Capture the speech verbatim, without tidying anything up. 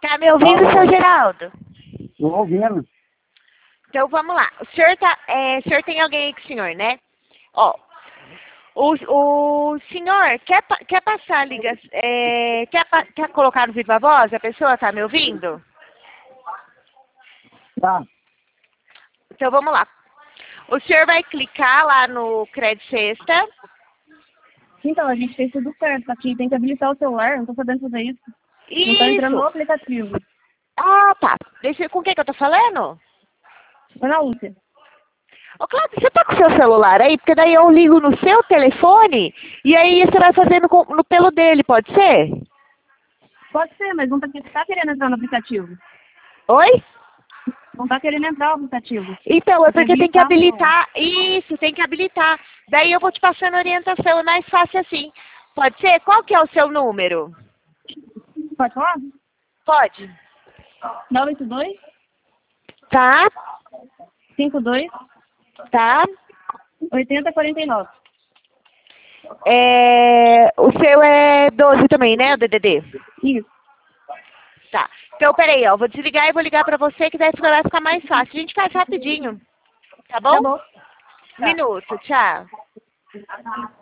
Tá me ouvindo, seu Geraldo? Estou ouvindo. Então vamos lá. O senhor, tá, é, o senhor tem alguém aí com o senhor, né? Ó, o, o senhor quer, pa- quer passar a ligação, é, quer, pa- quer colocar no Viva Voz? A pessoa tá me ouvindo? Tá. Então vamos lá. O senhor vai clicar lá no Crédito Sexta. Então, a gente fez tudo certo, só que tem que habilitar o celular, não tô sabendo fazer isso. Não tá entrando no Isso! aplicativo. Ah, tá. Deixa, com quem que eu tô falando? Foi na Lúcia. Ô, Cláudio, você tá com o seu celular aí? Porque daí eu ligo no seu telefone e aí você vai fazendo com- no pelo dele, pode ser? Pode ser, mas não tá, tá querendo entrar no aplicativo. Oi? Não tá querendo entrar no aplicativo. Então, é porque tem que habilitar habilitar. Isso, tem que habilitar. Daí eu vou te passando orientação, é mais fácil assim. Pode ser? Qual que é o seu número? Pode falar? Pode. nove oito dois, Tá, cinco dois, tá. oito zero quatro nove. É, o seu é doze também, né, o D D D? Isso. Tá. Então, peraí, ó. Vou desligar e vou ligar pra você, que daí vai ficar mais fácil. A gente faz rapidinho. Tá bom? Tá bom. Um minuto, tchau.